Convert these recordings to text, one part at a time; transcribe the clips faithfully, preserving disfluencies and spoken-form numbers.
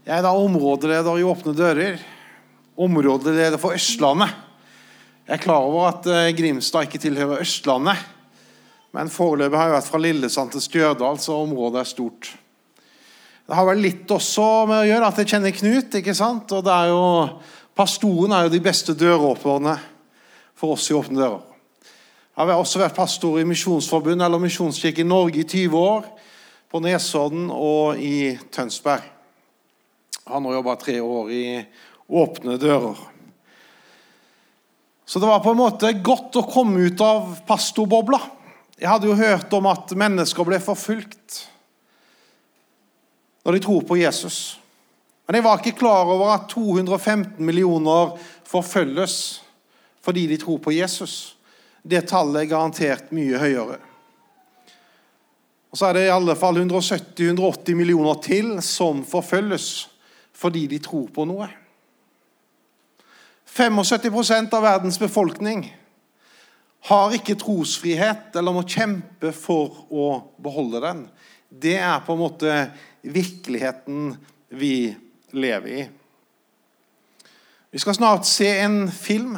Jeg er da områdeleder i Åpne Dører, områdeleder for Østlandet. Jeg er klar over at Grimstad ikke tilhører Østlandet, men foreløpig har jeg vært fra Lillesand til Stjørdal, så området er stort. Det har vel litt også med å gjøre at jeg kjenner Knut, ikke sant? Og det er jo, pastoren er jo de beste døråpnerne for oss i Åpne Dører. Jeg har også vært pastor i Misjonsforbund eller Misjonskirke i Norge i tyve år, på Nesodden og i Tønsberg. Jeg har nå jobbet tre år i Åpne Dører. Så det var på en måte godt å komme ut av pastorbobla. Jeg hadde jo hørt om at mennesker ble forfulgt når de tror på Jesus. Men jeg var ikke klar over at to hundre og femten millioner forfølges fordi de tror på Jesus. Det tallet er garantert mye høyere. Og så er det i alle fall hundre og sytti til hundre og åtti millioner til som forfølges fordi de tror på noe. syttifem prosent av verdens befolkning har ikke trosfrihet eller må kjempe for å beholde den. Det er på en måte virkeligheten vi lever i. Vi skal snart se en film.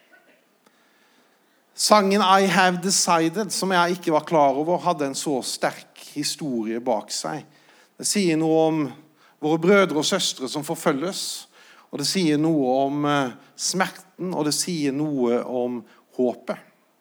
Sangen I Have Decided, som jeg ikke var klar over, hadde en så sterk historie bak seg. Det sier noe om våre brødre og søstre som forfølges, og det sier noe om smerten, og det sier noe om håpet.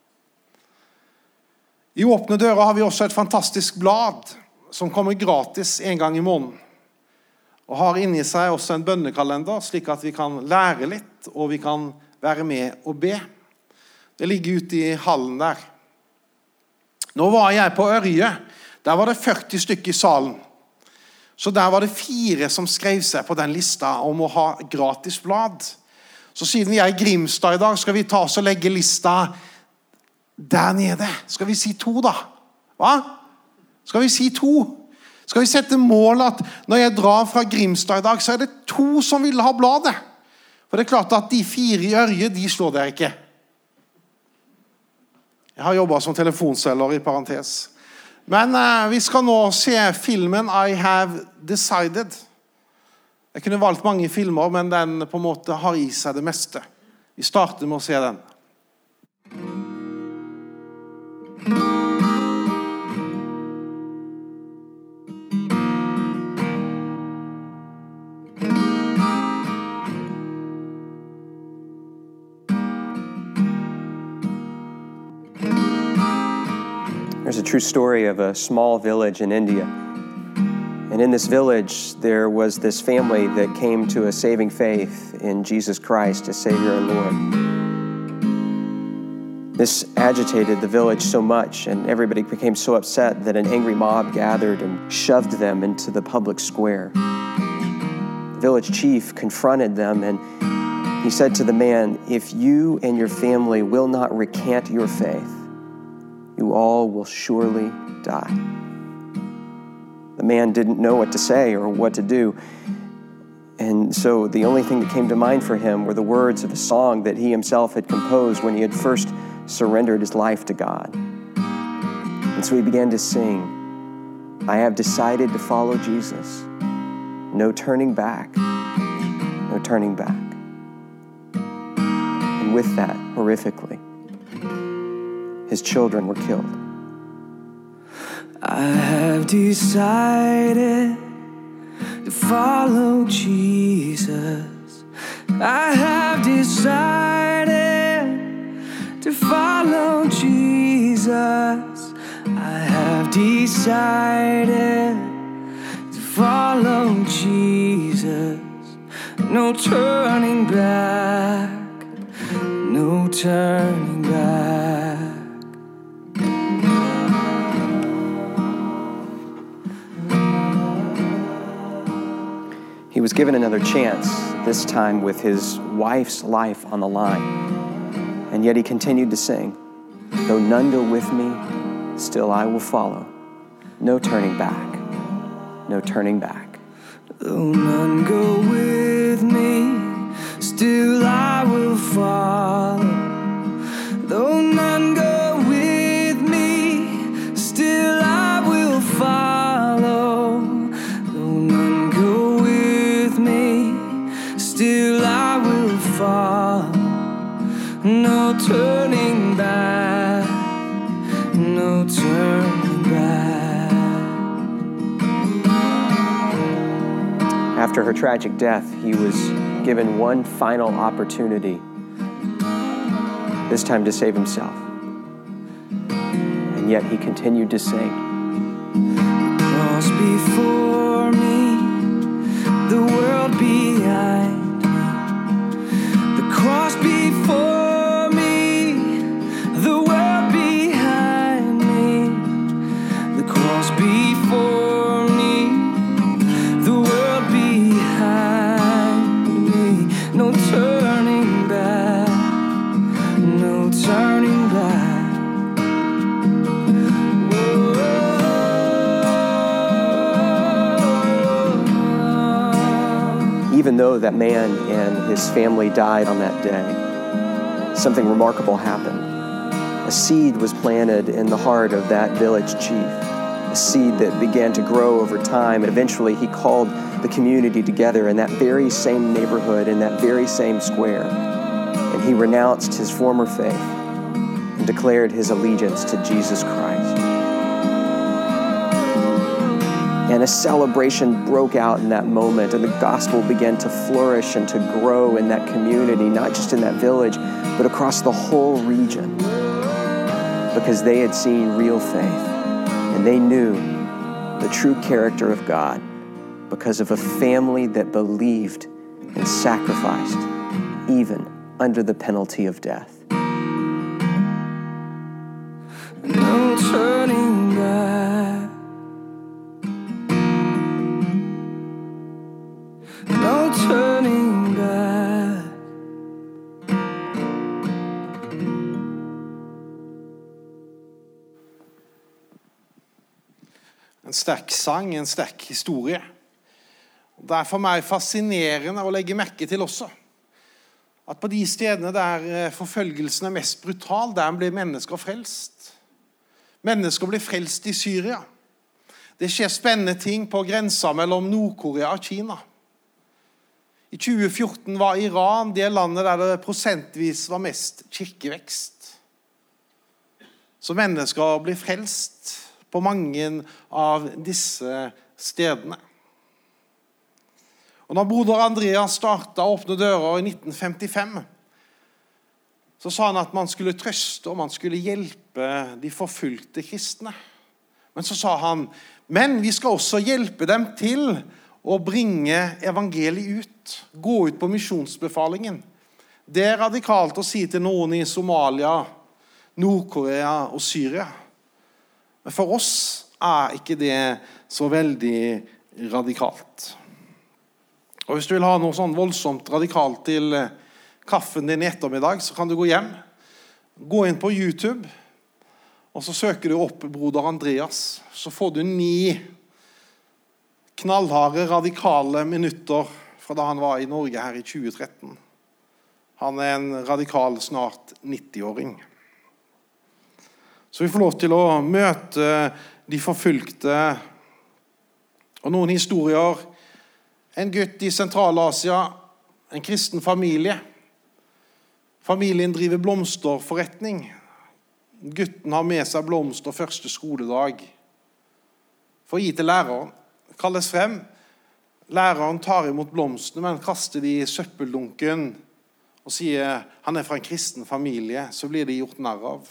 I Åpne Dører har vi også et fantastisk blad som kommer gratis en gang i måneden, og har inni seg også en bønnekalender, slik at vi kan lære litt, og vi kan være med og be. Det ligger ute i hallen der. Nå var jeg på Ørje. Der var det førti stykker i salen. Så der var det fire som skrev seg på den lista om å ha gratis blad. Så siden vi er i Grimstad i dag, skal vi ta oss og legge lista der nede. Skal vi si to da? Hva? Skal vi si to? Skal vi sette mål at når jeg drar fra Grimstad i dag, så er det to som vil ha bladet? For det er klart at de fire i Ørje, de slår der ikke. Jeg har jobbet som telefonselger i parentes. Men eh, vi skal nå se filmen I Have Decided. Jeg kunne valgt mange filmer, men den på en måte har i seg det meste. Vi starter med å se den. There's a true story of a small village in India. And in this village, there was this family that came to a saving faith in Jesus Christ as Savior and Lord. This agitated the village so much, and everybody became so upset that an angry mob gathered and shoved them into the public square. The village chief confronted them, and he said to the man, "If you and your family will not recant your faith, you all will surely die." The man didn't know what to say or what to do. And so the only thing that came to mind for him were the words of a song that he himself had composed when he had first surrendered his life to God. And so he began to sing, "I have decided to follow Jesus. No turning back, no turning back." And with that, horrifically, his children were killed. I have decided to follow Jesus. I have decided to follow Jesus. I have decided to follow Jesus. No turning back, no turning back. He was given another chance, this time with his wife's life on the line. And yet he continued to sing, "Though none go with me, still I will follow. No turning back, no turning back." Though none go with me, still I will follow. Though none go with me, still I will follow. Though none go with no turning back, no turning back. After her tragic death, he was given one final opportunity, this time to save himself. And yet he continued to sing. The cross before me, the world behind me. The cross before me, the world behind me. The cross before me, the world behind me. No turning back, no turning back. Even though that man and his family died on that day, something remarkable happened. A seed was planted in the heart of that village chief, a seed that began to grow over time, and eventually he called the community together in that very same neighborhood, in that very same square, and he renounced his former faith and declared his allegiance to Jesus Christ. And a celebration broke out in that moment, and the gospel began to flourish and to grow in that community, not just in that village, but across the whole region, because they had seen real faith, and they knew the true character of God because of a family that believed and sacrificed, even under the penalty of death. No turning back, no turning back. En sterk sang, en sterk historie. Det er for meg fascinerende å legge merke til også at på de stedene der forfølgelsen er mest brutal, der blir mennesker frelst. Mennesker blir frelst i Syria. Det skjer spennende ting på grensen mellom Nord-Korea og Kina. I tjue fjorten var Iran det landet der det prosentvis var mest kirkevekst. Så mennesker blir frelst på mange av disse stedene. Og når broder Andreas startet å åpne dører i nitten femtifem, så sa han at man skulle trøste og man skulle hjelpe de forfulgte kristne. Men så sa han, men vi skal også hjelpe dem til å bringe evangeliet ut, gå ut på misjonsbefalingen. Det er radikalt å si til noen i Somalia, Nord-Korea og Syria. Men for oss er ikke det så veldig radikalt. Og hvis du vil ha noe sånn voldsomt radikalt til kaffen din i ettermiddag, så kan du gå hjem, gå inn på YouTube, og så søker du opp broder Andreas. Så får du ni knallharde, radikale minutter fra da han var i Norge her i tjue tretten. Han er en radikal, snart nitti-åring. Så vi får lov til å møte de forfulgte, og noen historier. En gutt i Sentral-Asia, en kristen familie. Familien driver blomsterforretning. Gutten har med seg blomster første skoledag for å gi til læreren. Kalles frem. Læreren tar imot blomstene, men kaster de i søppeldunken og sier han er fra en kristen familie, så blir de gjort narr av.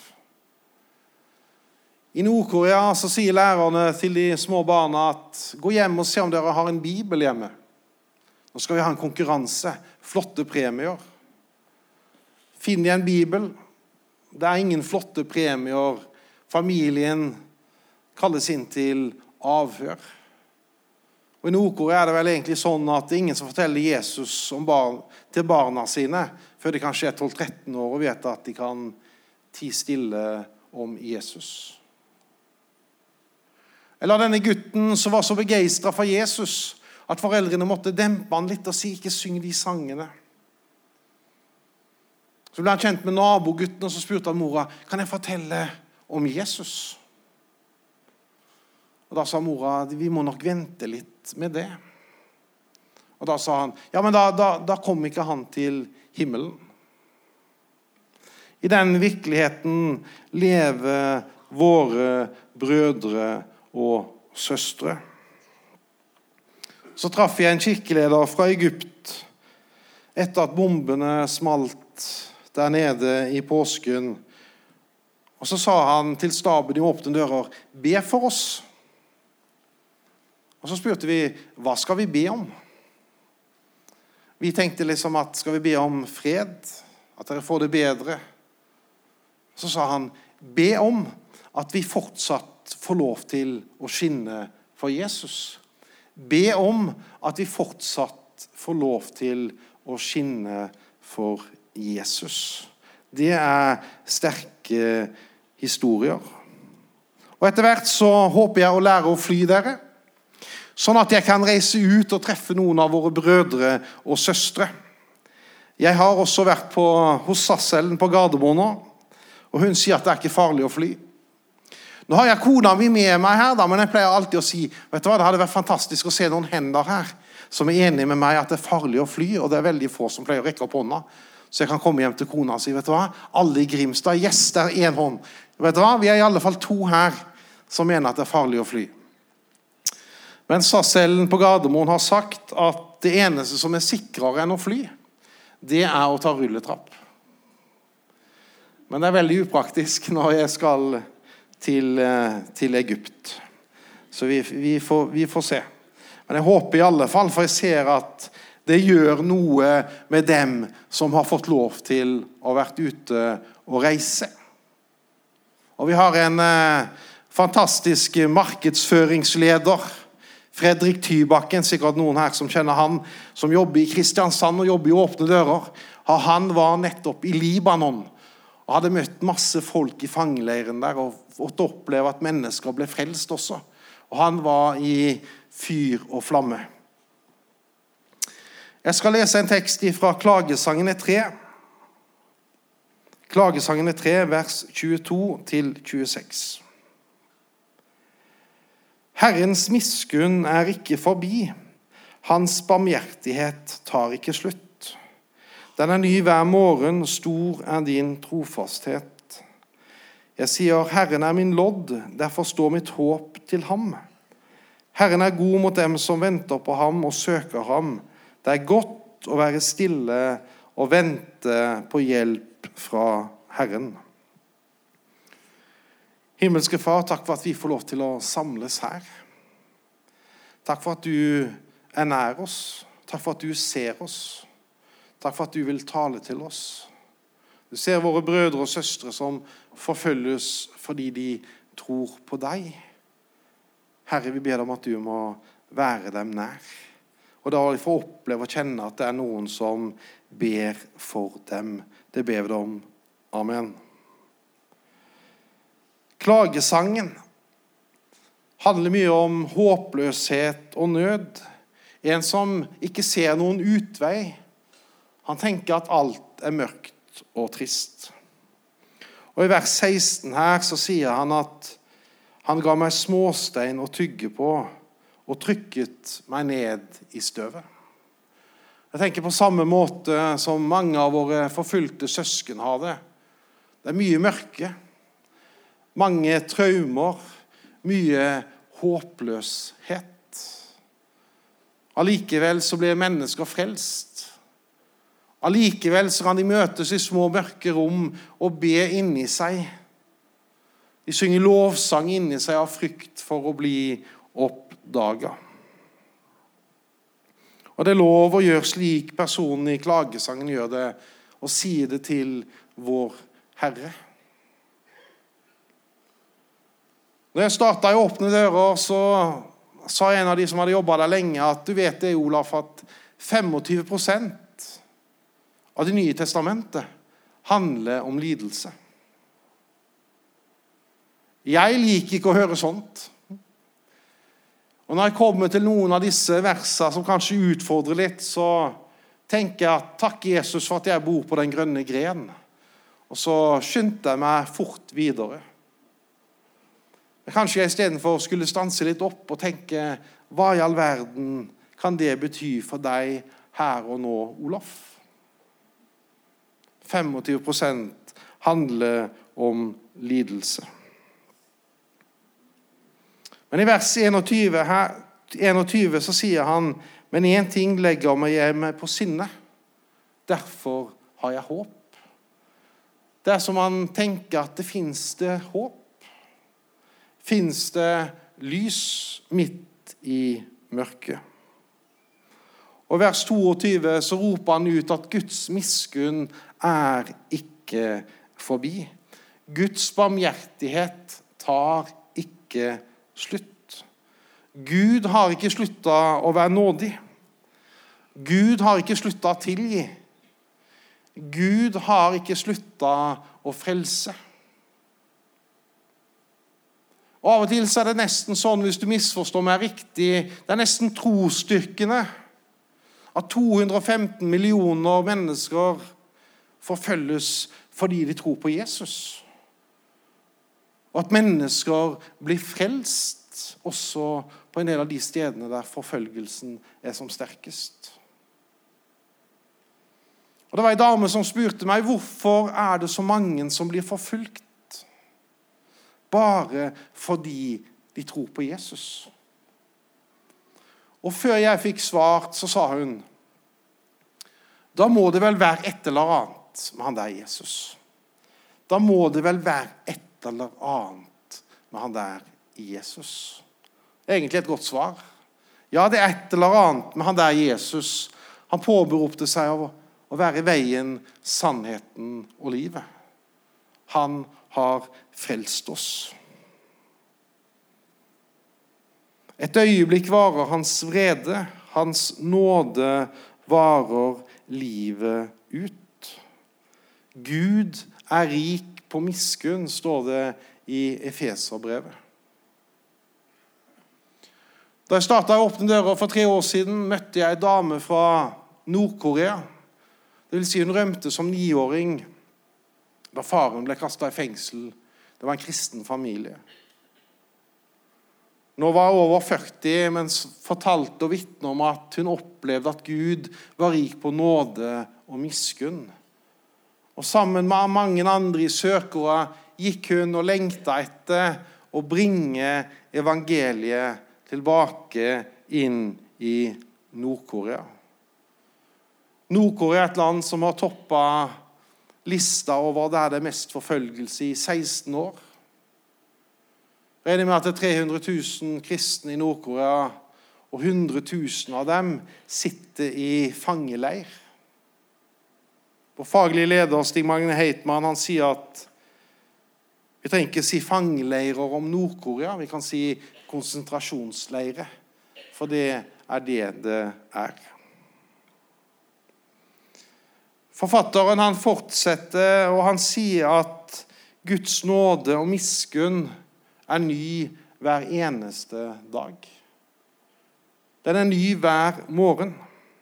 I Nord-Korea så sier lærerne til de små barna at gå hjem og se om dere har en bibel hjemme. Nå skal vi ha en konkurranse, flotte premier. Finn deg en bibel. Det er ingen flotte premier. Familien kalles inn til avhør. Og i Nord-Korea er det vel egentlig sånn at det er ingen som forteller Jesus om barn, til barna sine før de kanskje er tolv tretten år og vet at de kan tie stille om Jesus. Eller denne gutten som var så begeistret for Jesus at foreldrene måtte dempe han litt og si, ikke syng de sangene. Så ble han kjent med nabogutten, og så spurte han mora, kan jeg fortelle om Jesus? Og da sa mora, vi må nok vente litt med det. Og da sa han, ja, men da, da, da kom ikke han til himmelen. I den virkeligheten lever våre brødre og søstre. Så traff jeg en kirkeleder fra Egypt etter at bombene smalt der nede i påsken. Og så sa han til staben i åpne dører, be for oss. Og så spurte vi, hva skal vi be om? Vi tenkte liksom at skal vi be om fred, at dere får det bedre. Så sa han, be om at vi fortsatt får lov til å skinne for Jesus. Be om at vi fortsatt får lov til å skinne for Jesus. Det er sterke historier. Og etter hvert så håper jeg å lære å fly dere, sånn at jeg kan reise ut og treffe noen av våre brødre og søstre. Jeg har også vært på, hos Sasselen på Gardermoen nå, og hun sier at det er ikke farlig å fly. Nå har jeg kona mi med meg her, da, men jeg pleier alltid å si, vet du hva, det hadde vært fantastisk å se noen hender her, som er enige med meg at det er farlig å fly, og det er veldig få som pleier å rekke opp hånda. Så jeg kan komme hjem til kona og si, vet du hva, alle i Grimstad, yes, det er en hånd. Vet du hva, vi er i alle fall to her som mener at det er farlig å fly. Men Sasselen på Gardermoen har sagt at det eneste som er sikrere enn å fly, det er å ta rulletrapp. Men det er veldig upraktisk når jeg skal til, til Egypt. Så vi, vi, får, vi får se. Men jeg håper i alle fall, for jeg ser at det gjør noe med dem som har fått lov til å vært ute og reise. Og vi har en eh, fantastisk markedsføringsleder, Fredrik Tybakken, sikkert noen her som kjenner han, som jobber i Kristiansand og jobber i Åpne Dører. Han var nettopp i Libanon og hadde møtt masse folk i fangeleiren der og fått oppleve at mennesker ble frelst også. Og han var i fyr og flamme. Jeg skal lese en tekst fra Klagesangene tre. Klagesangene tre, vers tjueto til tjueseks. Herrens miskunn er ikke forbi. Hans barmhjertighet tar ikke slutt. Den er ny hver morgen, stor er din trofasthet. Jeg sier, Herren er min lodd, derfor står mitt håp til ham. Herren er god mot dem som venter på ham og søker ham. Det er godt å være stille og vente på hjelp fra Herren. Himmelske Far, takk for at vi får lov til å samles her. Takk for at du er nær oss. Takk for at du ser oss. Takk for at du vil tale til oss. Du ser våre brødre og søstre som forfølges fordi de tror på deg. Herre, vi ber deg om at du må være dem nær. Og da får vi oppleve og kjenne at det er noen som ber for dem. Det ber vi deg om. Amen. Klagesangen handler mye om håpløshet og nød. En som ikke ser noen utvei. Han tenker at alt er mørkt og trist. Og i vers seksten her så sier han at han ga meg småstein å tygge på og trykket meg ned i støvet. Jeg tenker på samme måte som mange av våre forfulgte søsken har det. Det er mye mørke, mange traumer, mye håpløshet. Allikevel så blir mennesker frelst. Allikevel så kan de møtes i små mørke rom og be inni seg. De synger lovsang inni seg av frykt for å bli oppdaget. Og det er lov å gjøre slik personen i klagesangen gjør det, og si det til vår Herre. Når jeg startet i Åpne Dører, så sa en av de som hadde jobbet der lenge, at du vet det, Olaf, at tjuefem prosent av Det nye testamentet handler om lidelse. Jeg liker ikke å høre sånt. Og når jeg kommer til noen av disse versene som kanskje utfordrer litt, så tenker jeg at takk Jesus for at jeg bor på den grønne gren. Og så skyndte jeg meg fort videre. Men kanskje jeg i stedet for skulle stanse litt opp og tenke, hva i all verden kan det bety for deg her og nå, Olaf? tjuefem prosent handler om lidelse. Men i vers enogtyve, her, enogtyve så sier han, men en ting legger meg meg på sinne, derfor har jeg håp. Det er som han tenker at det finnes det håp. Finnes det lys midt i mørket. Og i vers toogtyve så roper han ut at Guds miskunn er ikke forbi. Guds barmhjertighet tar ikke slutt. Gud har ikke sluttet å være nådig. Gud har ikke sluttet å tilgi. Gud har ikke sluttet å frelse. Og av og til så er det nesten sånn, hvis du misforstår meg riktig, det er nesten trosstyrkende at to hundre og femten millioner mennesker forfølges fordi de tror på Jesus. Og at mennesker blir frelst også på en del av de stedene der forfølgelsen er som sterkest. Og det var en dame som spurte meg, hvorfor er det så mange som blir forfulgt? Bare fordi de tror på Jesus. Og før jeg fikk svart, så sa hun, da må det vel være et eller annet med han der Jesus. Da må det vel være et eller annet med han der Jesus. Egentlig et godt svar. Ja, det er et eller annet med han der Jesus. Han påberopte seg av å være veien, sannheten og livet. Han har frelst oss. Et øyeblikk varer hans vrede, hans nåde varer livet ut. Gud er rik på miskunn, står det i Efeserbrevet. Da jeg startet å åpne dører for tre år siden, møtte jeg en dame fra Nord-Korea. Det vil si hun rømte som niåring da faren ble kastet i fengsel. Det var en kristen familie. Nå var hun over førti, men fortalte og vittnet om at hun opplevde at Gud var rik på nåde og miskunn. Og sammen med mange andre i Sør-Korea gikk hun og lengta etter å bringe evangeliet tilbake inn i Nord-Korea. Nord-Korea er et land som har toppet lista over der det er mest forfølgelse i seksten år. Regner med at det er tre hundre tusen kristne i Nord-Korea, og hundre tusen av dem sitter i fangeleir. Vår faglige leder, Stig Magne Heitmann, han sier at vi trenger ikke si fangeleirer om Nord-Korea, vi kan si konsentrasjonsleire, for det er det det er. Forfatteren han fortsetter, og han sier at Guds nåde og miskunn er ny hver eneste dag. Den er ny hver morgen.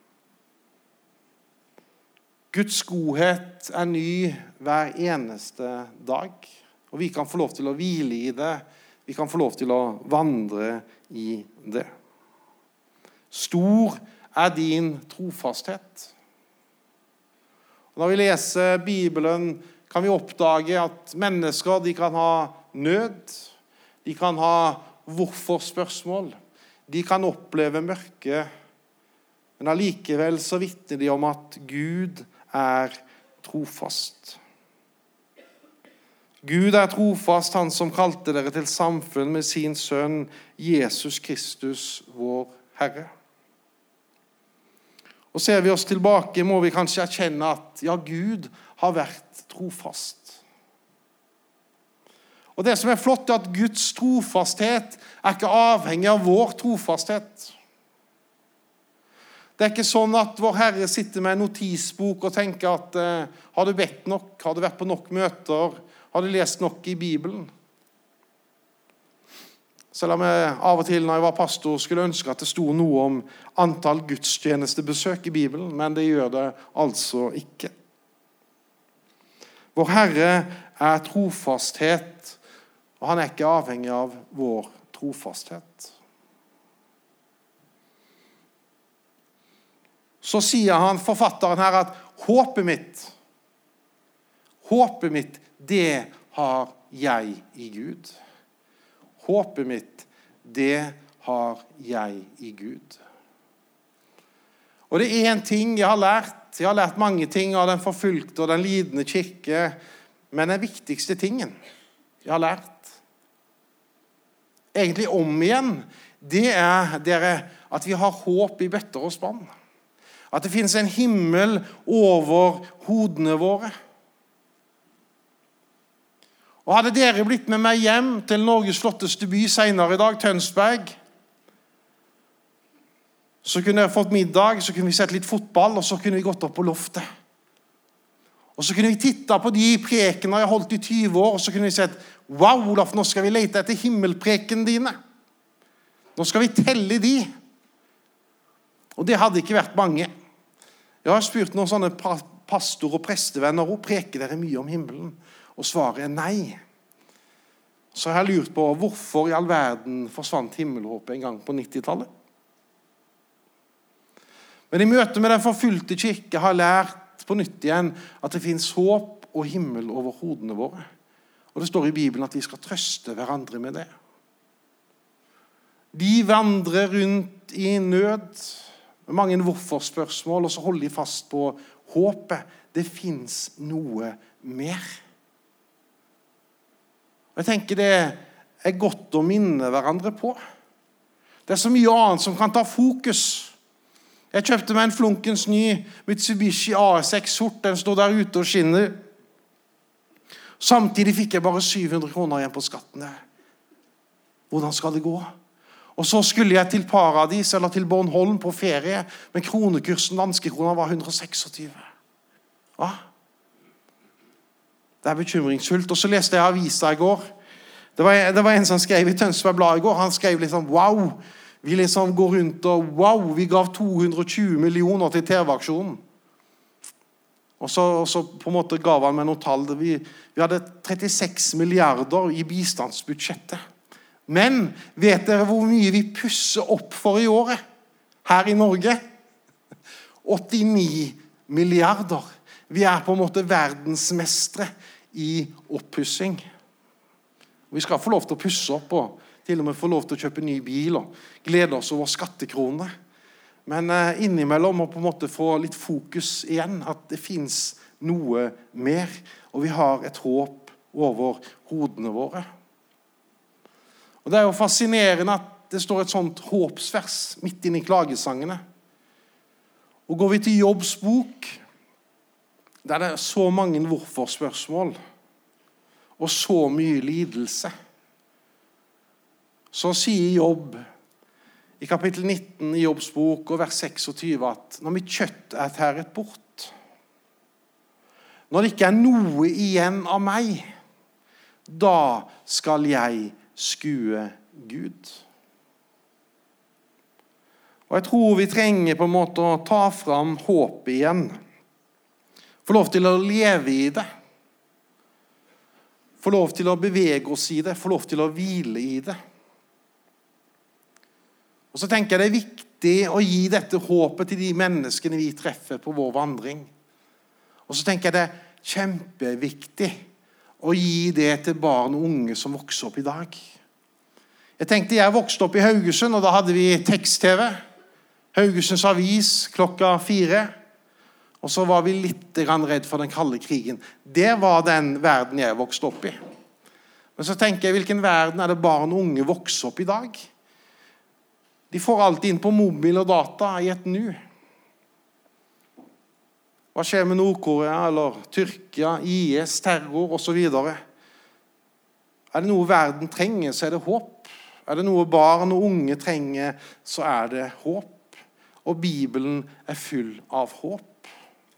Guds godhet er ny hver eneste dag, og vi kan få lov til å hvile i det. Vi kan få lov til å vandre i det. Stor er din trofasthet. Når vi leser Bibelen, kan vi oppdage at mennesker de kan ha nød, de kan ha hvorfor-spørsmål, de kan oppleve mørke, men allikevel så vitner de om at Gud er trofast. Gud er trofast, han som kalte dere til samfunn med sin sønn, Jesus Kristus, vår Herre. Og ser vi oss tilbake, må vi kanskje erkjenne at ja, Gud har vært trofast. Og det som er flott er at Guds trofasthet er ikke avhengig av vår trofasthet. Det er ikke sånn at vår Herre sitter med en notisbok og tenker at eh, har du bedt nok, har du vært på nok møter, har du lest nok i Bibelen? Selv om jeg av og til når jeg var pastor skulle ønske at det sto noe om antall gudstjenestebesøk i Bibelen, men det gjør det altså ikke. Vår Herre er trofasthet, og han er ikke avhengig av vår trofasthet. Så sier han, forfatteren her, at håpet mitt, håpet mitt, det har jeg i Gud. Håpet mitt, det har jeg i Gud. Og det er en ting jeg har lært. Jeg har lært mange ting av den forfulgte og den lidende kirke, men den viktigste tingen jeg har lært, egentlig om igjen, det er dere, at vi har håp i bøtter og spann. At det finnes en himmel over hodene våre. Og hadde dere blitt med meg hjem til Norges flotteste by senere i dag, Tønsberg, så kunne dere fått middag, så kunne vi sett litt fotball, og så kunne vi gått opp på loftet. Og så kunne vi titte på de prekene jeg holdt i tyve år, og så kunne vi sett, wow, Olaf, nå skal vi lete etter himmelpreken dine. Nå skal vi telle de. Og det hadde ikke vært mange. Jeg har spurt noen sånne pastor- og prestevenner, og preker dere mye om himmelen? Og svaret er nei. Så jeg har lurt på, hvorfor i all verden forsvant himmelhåpet en gang på nittitallet? Men i møte med den forfulgte kirke har jeg lært på nytt igjen at det finnes håp og himmel over hodene våre. Og det står i Bibelen at vi skal trøste hverandre med det. De vandrer rundt i nød med mange hvorfor-spørsmål, og så holder de fast på håpet. Det finnes noe mer. Og jeg tenker det er godt å minne hverandre på. Det er så mye annet som kan ta fokus. Jeg kjøpte meg en flunkens ny Mitsubishi A S X sort. Den står der ute og skinner. Samtidig fikk jeg bare syv hundre kroner igjen på skatten. Hvordan skal det gå? Og så skulle jeg til Paradis eller til Bornholm på ferie, men kronekursen, danske kroner, var hundre og tjueseks. Hva? Det er bekymringsfullt. Og så leste jeg avisa i går. Det var, det var en som skrev i Tønsberg Blad i går. Han skrev liksom, wow, vi liksom går rundt og wow, vi gav to hundre og tjue millioner til T V-aksjonen. Og så, og så på en måte gav han meg noen tall. Vi, vi hadde trettiseks milliarder i bistandsbudsjettet. Men vet dere hvor mye vi pusser opp for i året? Her i Norge? åttini milliarder. Vi er på en måte verdensmestre i oppussing. Vi skal få lov til å pusse opp og til og med få lov til å kjøpe ny bil og glede oss over skattekroner. Men eh, innimellom må på en måte få litt fokus igjen, at det finnes noe mer, og vi har et håp over hodene våre. Og det er jo fascinerende at det står et sånt håpsvers midt inne i klagesangene. Og går vi til Jobbs bok, der det er så mange hvorfor-spørsmål, og så mye lidelse, så sier Jobb i kapittel nitten i Jobbs bok og vers seksogtyve at når mitt kjøtt er tæret bort, når det ikke er noe igjen av meg, da skal jeg skue Gud. Og jeg tror vi trenger på en måte å ta fram håpet igjen. Få lov til å leve i det. Få lov til å bevege oss i det. Få lov til å hvile i det. Og så tenker jeg det er viktig å gi dette håpet til de menneskene vi treffer på vår vandring. Og så tenker jeg det er kjempeviktig å gi det til barn og unge som vokser opp i dag. Jeg tenkte jeg vokste opp i Haugesund, og da hadde vi tekst-TV. Haugesunds avis klokka fire. Og så var vi litt redd for den kalde krigen. Det var den verden jeg vokste opp i. Men så tenker jeg, hvilken verden er det barn og unge vokser opp i dag? De får alt inn på mobil og data i et nu. Hva skjer med Nord-Korea eller Tyrkia, I S, terror og så videre? Er det noe verden trenger, så er det håp. Er det noe barn og unge trenger, så er det håp. Og Bibelen er full av håp.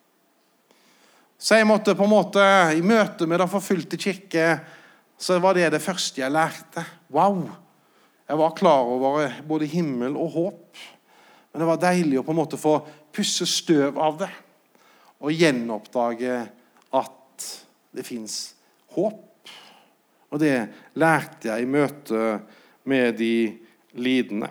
Så jeg måtte på en måte, i møte med den forfulgte kirke, så var det det første jeg lærte. Wow! Jeg var klar over både himmel og håp, men det var deilig å på en måte få pusse støv av det, og gjenoppdage at det finnes håp. Og det lærte jeg i møte med de lidende.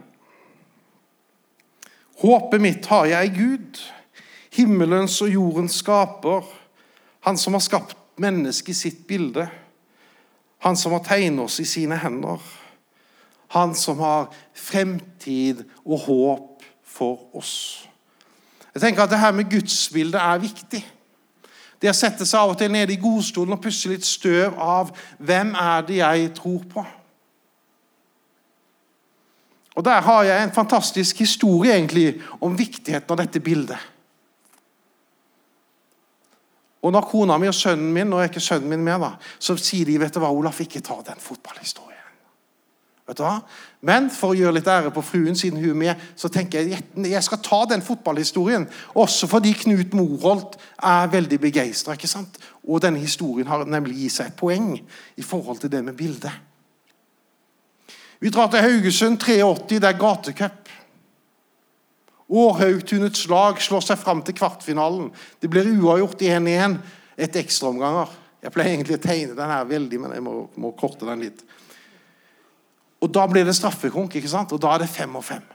Håpet mitt har jeg i Gud, himmelens og jordens skaper, han som har skapt menneske i sitt bilde. Han som har tegnet oss i sine hender. Han som har fremtid og håp for oss. Jeg tenker at det her med gudsbildet er viktig. Det å sette seg av og til nede i godstolen og pusse litt støv av hvem er det jeg tror på. Og der har jeg en fantastisk historie egentlig om viktigheten av dette bildet. Og når kona mi og sønnen min, nå er ikke sønnen min med da, så sier de, vet du hva, Olaf, ikke ta den fotballhistorien. Vet du hva? Men for å gjøre litt ære på fruen, siden hun er med, så tenker jeg, jeg skal ta den fotballhistorien, også fordi Knut Morholt er veldig begeistret, ikke sant? Og denne historien har nemlig gitt seg et poeng i forhold til det med bildet. Vi drar til Haugesund treogåtti, det er gatecup. Århaugtunets lag slår seg frem til kvartfinalen. Det blir uavgjort en en et ekstra omganger. Jeg pleier egentlig å tegne den her veldig, men jeg må, må korte den litt. Og da blir det straffekonk, ikke sant? Og da er det fem og fem.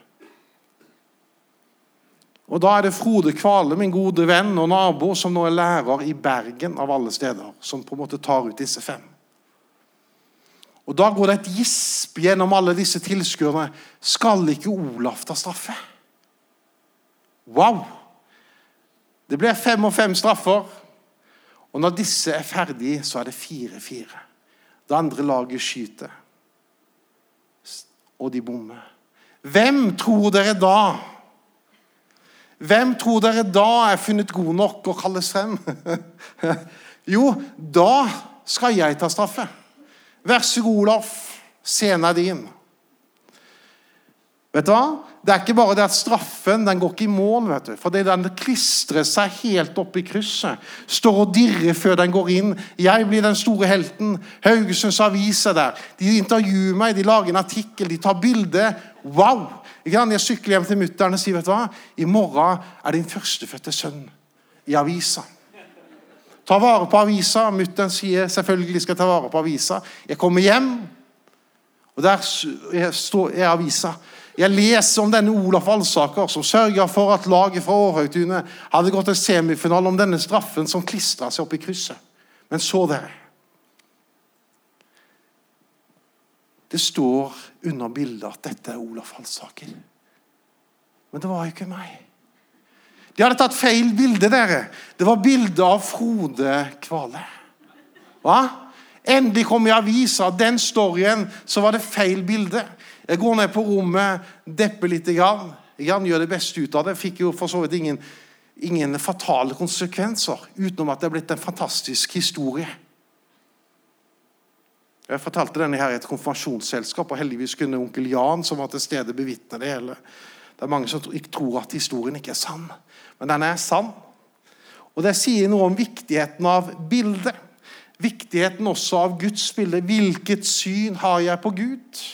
Og da er det Frode Kvale, min gode venn og nabo, som nå er lærer i Bergen av alle steder, som på en måte tar ut disse fem. Og da går det et gisp gjennom alle disse tilskuerne. Skal ikke Olaf ta straffe? Wow! Det blir fem og fem straffer. Og når disse er ferdige, så er det fire fire. Det andre laget skyter. Og de bommer. Hvem tror dere da? Hvem tror dere da er funnet god nok å kalles frem? Jo, da skal jeg ta straffe. Vær så god, Olaf. Scenen er din. Vet du hva? Det er ikke bare det at straffen, den går ikke i mål, vet du. For det den klistrer seg helt opp i krysset. Står og dirrer før den går inn. Jeg blir den store helten. Haugesunds aviser der. De intervjuer meg, de lager en artikkel, de tar bilde. Wow! Jeg sykler hjem til mutteren og sier, vet du hva? I morgen er din førstefødte sønn i avisa. Ta vare på avisa. Mutteren sier, selvfølgelig skal jeg ta vare på avisa. Jeg kommer hjem, og der står jeg avisa. Jeg leser om denne Olaf Alsaker som sørger for at laget fra Århaugtunet hadde gått til semifinal om denne straffen som klistret seg opp i krysset. Men så dere. Det står under bildet at dette er Olaf Alsaker. Men det var jo ikke meg. De hadde tatt feil bilde, dere. Det var bildet av Frode Kvale. Hva? Endelig kom i avisa den storyen, så var det feil bilde. Jeg går ned på rommet, depper litt grann. Jeg gjør det beste ut av det. Fikk jo for så vidt ingen, ingen fatale konsekvenser, utenom at det er blitt en fantastisk historie. Jeg fortalte denne her i et konfirmasjonsselskap, og heldigvis kunne onkel Jan, som var til stede, bevitne det hele. Det er mange som ikke tror at historien ikke er sann, men den er sann. Og det sier noe om viktigheten av bildet. Viktigheten også av Guds bilde. Hvilket syn har jeg på Gud?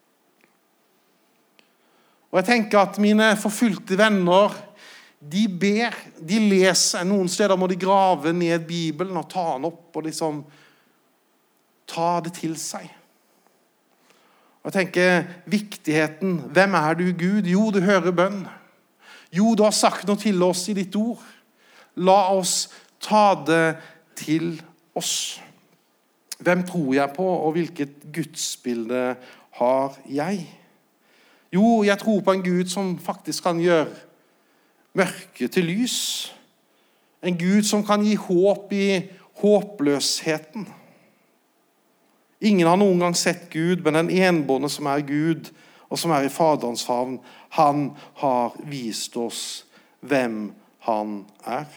Og jeg tenker at mine forfulgte venner, de ber, de leser. Noen steder må de grave ned Bibelen og ta den opp og liksom ta det til seg. Og jeg tenker viktigheten, hvem er du Gud? Jo, du hører bønn. Jo, du har sagt noe til oss i ditt ord. La oss ta det til oss. Hvem tror jeg på, og hvilket gudsbilde har jeg? Jo, jeg tror på en Gud som faktisk kan gjøre mørke til lys. En Gud som kan gi håp i håpløsheten. Ingen har noen gang sett Gud, men den enbårne som er Gud, og som er i Faderens favn, han har vist oss hvem han er.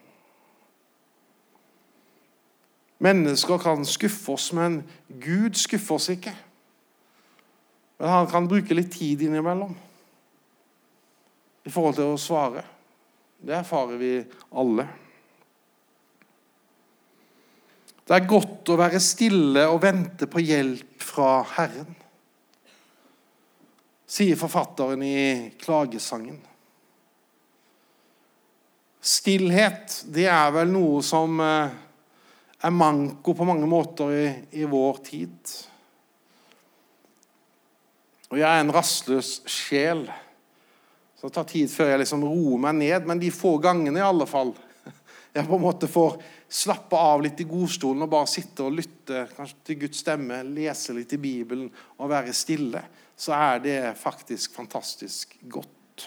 Mennesker kan skuffe oss, men Gud skuffer oss ikke. Men han kan bruke litt tid innimellom i forhold til å svare. Det erfarer vi alle. Det er godt å være stille og vente på hjelp fra Herren, sier forfatteren i klagesangen. Stillhet, det er vel noe som er manko på mange måter i, i vår tid. Og jeg er en rastløs sjel, så det tar tid før jeg liksom roer meg ned, men de få gangene i alle fall jeg på en måte får slappe av litt i godstolen og bare sitte og lytte kanskje til Guds stemme, lese litt i Bibelen og være stille, så er det faktisk fantastisk godt.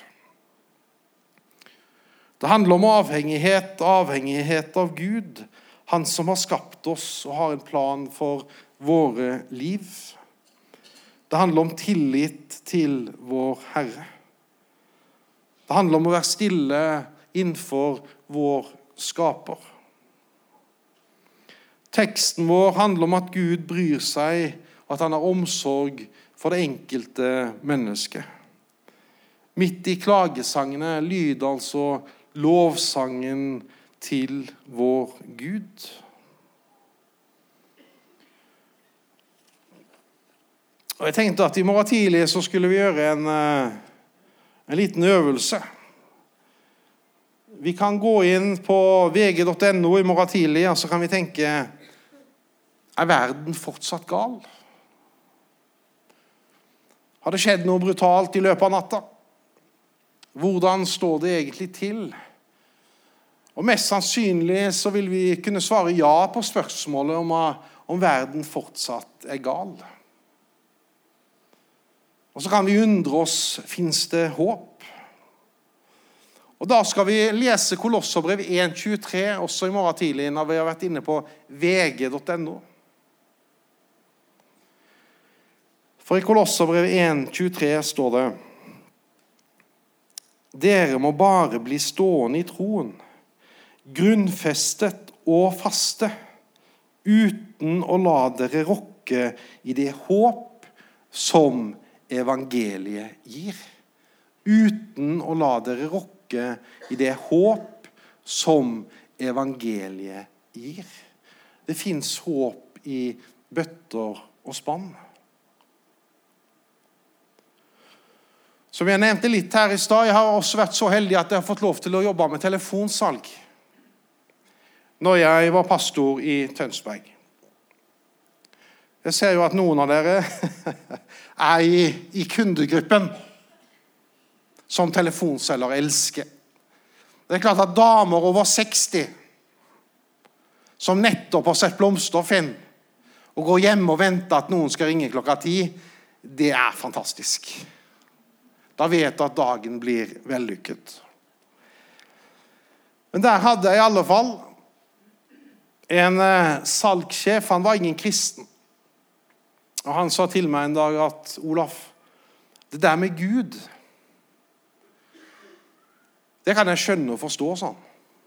Det handler om avhengighet, avhengighet av Gud, han som har skapt oss og har en plan for våre liv. Det handler om tillit til vår Herre. Det handler om å være stille innenfor vår skaper. Teksten vår handler om at Gud bryr seg, og at han har omsorg for det enkelte mennesket. Midt i klagesangene lyder altså lovsangen til vår Gud. Og jeg tenkte at i morgen tidlig så skulle vi gjøre en, en liten øvelse. Vi kan gå inn på v g punktum n o i morgen tidlig, og så kan vi tenke, er verden fortsatt gal? Har det skjedd noe brutalt i løpet av natta? Hvordan står det egentlig til? Og mest sannsynlig så vil vi kunne svare ja på spørsmålet om, om verden fortsatt er gal. Og så kan vi undre oss, finnes det håp? Og da skal vi lese Kolosserbrev en tjuetre, også i morgen tidlig, når vi har vært inne på v g punktum n o. For i Kolosserbrev en tjuetre står det, dere må bare bli stående i troen, grunnfestet og faste, uten å la dere rokke i det håp som evangeliet gir. Uten å la dere rokke i det håp som evangeliet gir. Det finnes håp i bøtter og spann. Som jeg nevnte litt her i stad, jeg har også vært så heldig at jeg har fått lov til å jobbe med telefonsalg når jeg var pastor i Tønsberg. Jeg ser jo at noen av dere er i, i kundegruppen som telefonselger elsker. Det er klart at damer over seksti som nettopp har sett blomster finn og går hjem og venter at noen skal ringe klokka ti, det er fantastisk. Da vet jeg at dagen blir vellykket. Men der hadde jeg i alle fall en eh, salgssjef, han var ingen kristen. Og han sa til meg en dag at, Olaf, det der med Gud, det kan jeg skjønne og forstå, sånn.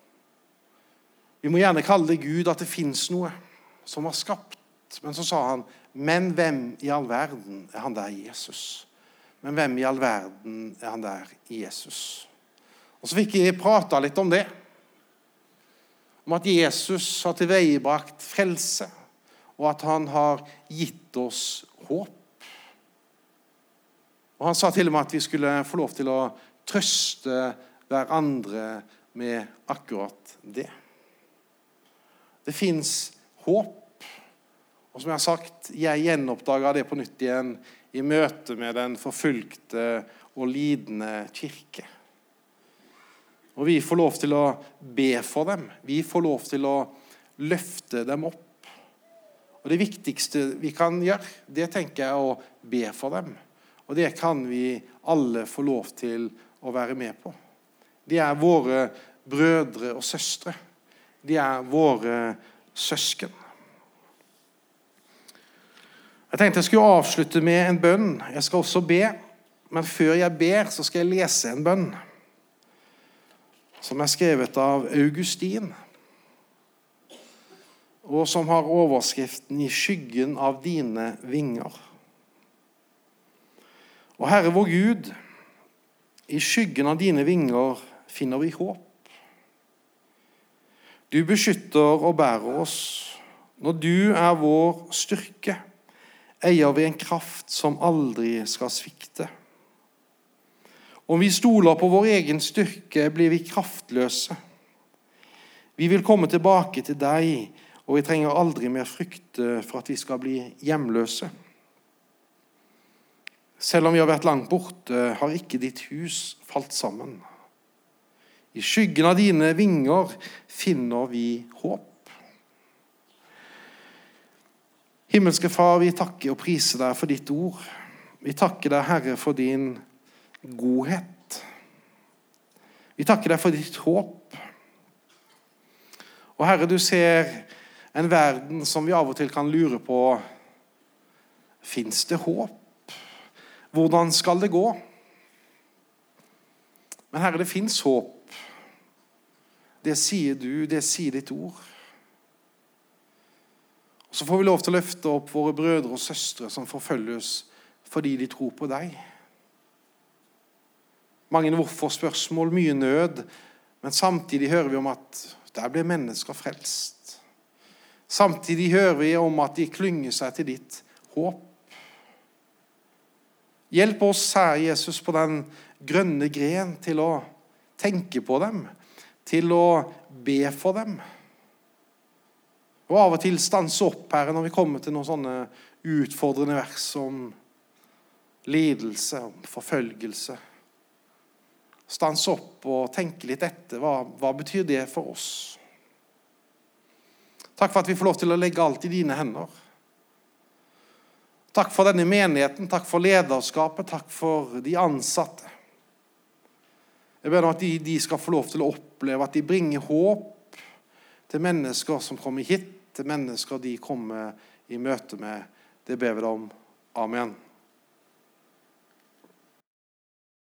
Vi må gjerne kalle det Gud, at det finnes noe som har skapt. Men så sa han, men hvem i all verden er han der Jesus? Men hvem i all verden er han der Jesus? Og så fikk jeg prate litt om det. Om at Jesus har tilveiebrakt frelse, og at han har gitt oss håp. Og han sa til og med at vi skulle få lov til å trøste hverandre med akkurat det. Det finnes håp. Og som jeg har sagt, jeg gjenoppdaget det på nytt igjen i møte med den forfulgte og lidende kirke. Og vi får lov til å be for dem. Vi får lov til å løfte dem opp. Og det viktigste vi kan gjøre, det tenker jeg å be for dem. Og det kan vi alle få lov til å være med på. De er våre brødre og søstre. De er våre søsken. Jeg tenkte jeg skulle avslutte med en bønn. Jeg skal også be, men før jeg ber så skal jeg lese en bønn som er skrevet av Augustin, og som har overskriften i skyggen av dine vinger. Og Herre vår Gud, i skyggen av dine vinger finner vi håp. Du beskytter og bærer oss. Når du er vår styrke, eier vi en kraft som aldri skal svikte. Om vi stoler på vår egen styrke, blir vi kraftløse. Vi vil komme tilbake til deg, og vi trenger aldri mer frykte for at vi skal bli hjemløse. Selv om vi har vært langt borte, har ikke ditt hus falt sammen. I skyggen av dine vinger finner vi håp. Himmelske Far, vi takker og priser deg for ditt ord. Vi takker deg, Herre, for din godhet. Vi takker deg for ditt håp. Og Herre, du ser en verden som vi av og til kan lure på, finnes det håp? Hvordan skal det gå? Men Herre, det finnes håp. Det sier du, det sier ditt ord. Og så får vi lov til å løfte opp våre brødre og søstre som forfølges fordi de tror på deg. Mange hvorfor-spørsmål, mye nød, men samtidig hører vi om at der blir mennesker frelst. Samtidig hører vi om at de klynger seg til ditt håp. Hjelp oss, Herre Jesus, på den grønne gren til å tenke på dem, til å be for dem. Og av og til stanse opp, Herre, når vi kommer til noen sånne utfordrende vers om lidelse, om forfølgelse. Stanse opp og tenke litt etter. Hva, hva betyr det for oss? Takk for at vi får lov til å legge alt i dine hender. Takk for denne menigheten, takk for lederskapet, takk for de ansatte. Jeg ber om at de, de skal få lov til å oppleve at de bringer håp til mennesker som kommer hit, til mennesker de kommer i møte med. Det ber vi deg om. Amen.